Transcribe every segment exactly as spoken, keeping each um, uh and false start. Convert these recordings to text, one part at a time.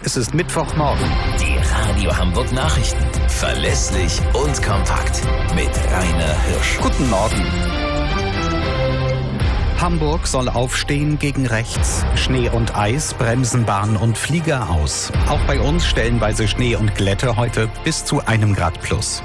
Es ist Mittwochmorgen. Die Radio Hamburg Nachrichten. Verlässlich und kompakt. Mit Rainer Hirsch. Guten Morgen. Hamburg soll aufstehen gegen rechts. Schnee und Eis bremsen Bahn und Flieger aus. Auch bei uns stellenweise Schnee und Glätte heute bis zu einem Grad plus.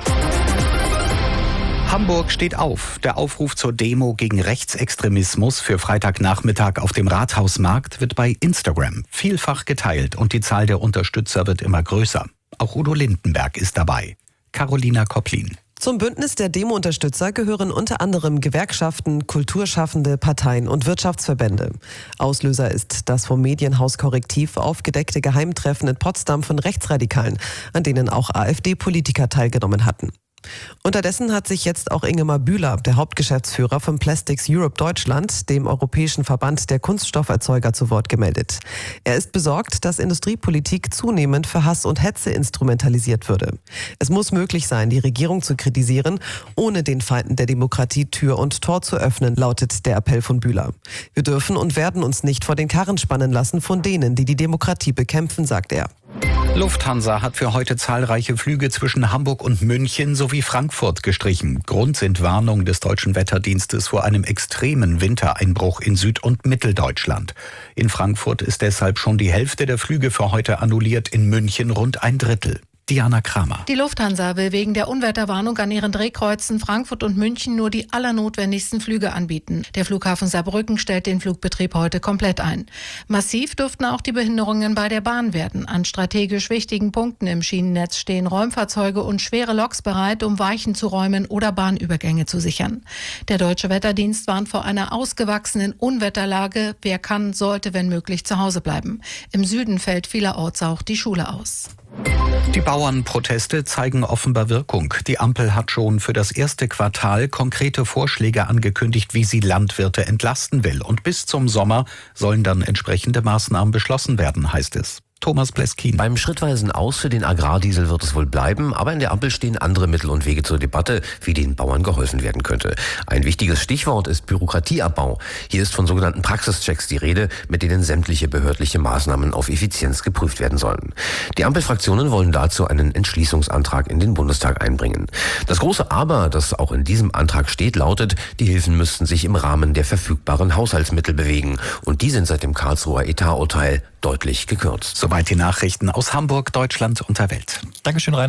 Hamburg steht auf. Der Aufruf zur Demo gegen Rechtsextremismus für Freitagnachmittag auf dem Rathausmarkt wird bei Instagram vielfach geteilt und die Zahl der Unterstützer wird immer größer. Auch Udo Lindenberg ist dabei. Carolina Kopplin. Zum Bündnis der Demo-Unterstützer gehören unter anderem Gewerkschaften, Kulturschaffende, Parteien und Wirtschaftsverbände. Auslöser ist das vom Medienhaus Korrektiv aufgedeckte Geheimtreffen in Potsdam von Rechtsradikalen, an denen auch AfD-Politiker teilgenommen hatten. Unterdessen hat sich jetzt auch Ingemar Bühler, der Hauptgeschäftsführer von Plastics Europe Deutschland, dem Europäischen Verband der Kunststofferzeuger, zu Wort gemeldet. Er ist besorgt, dass Industriepolitik zunehmend für Hass und Hetze instrumentalisiert würde. Es muss möglich sein, die Regierung zu kritisieren, ohne den Feinden der Demokratie Tür und Tor zu öffnen, lautet der Appell von Bühler. Wir dürfen und werden uns nicht vor den Karren spannen lassen von denen, die die Demokratie bekämpfen, sagt er. Lufthansa hat für heute zahlreiche Flüge zwischen Hamburg und München sowie Frankfurt gestrichen. Grund sind Warnungen des Deutschen Wetterdienstes vor einem extremen Wintereinbruch in Süd- und Mitteldeutschland. In Frankfurt ist deshalb schon die Hälfte der Flüge für heute annulliert, in München rund ein Drittel. Diana Kramer. Die Lufthansa will wegen der Unwetterwarnung an ihren Drehkreuzen Frankfurt und München nur die allernotwendigsten Flüge anbieten. Der Flughafen Saarbrücken stellt den Flugbetrieb heute komplett ein. Massiv dürften auch die Behinderungen bei der Bahn werden. An strategisch wichtigen Punkten im Schienennetz stehen Räumfahrzeuge und schwere Loks bereit, um Weichen zu räumen oder Bahnübergänge zu sichern. Der Deutsche Wetterdienst warnt vor einer ausgewachsenen Unwetterlage. Wer kann, sollte, wenn möglich, zu Hause bleiben. Im Süden fällt vielerorts auch die Schule aus. Die Bauernproteste zeigen offenbar Wirkung. Die Ampel hat schon für das erste Quartal konkrete Vorschläge angekündigt, wie sie Landwirte entlasten will. Und bis zum Sommer sollen dann entsprechende Maßnahmen beschlossen werden, heißt es. Thomas Bleskin. Beim schrittweisen Aus für den Agrardiesel wird es wohl bleiben, aber in der Ampel stehen andere Mittel und Wege zur Debatte, wie den Bauern geholfen werden könnte. Ein wichtiges Stichwort ist Bürokratieabbau. Hier ist von sogenannten Praxischecks die Rede, mit denen sämtliche behördliche Maßnahmen auf Effizienz geprüft werden sollen. Die Ampelfraktionen wollen dazu einen Entschließungsantrag in den Bundestag einbringen. Das große Aber, das auch in diesem Antrag steht, lautet, die Hilfen müssten sich im Rahmen der verfügbaren Haushaltsmittel bewegen. Und die sind seit dem Karlsruher Etaturteil deutlich gekürzt. Soweit die Nachrichten aus Hamburg, Deutschland und der Welt. Dankeschön, Rainer.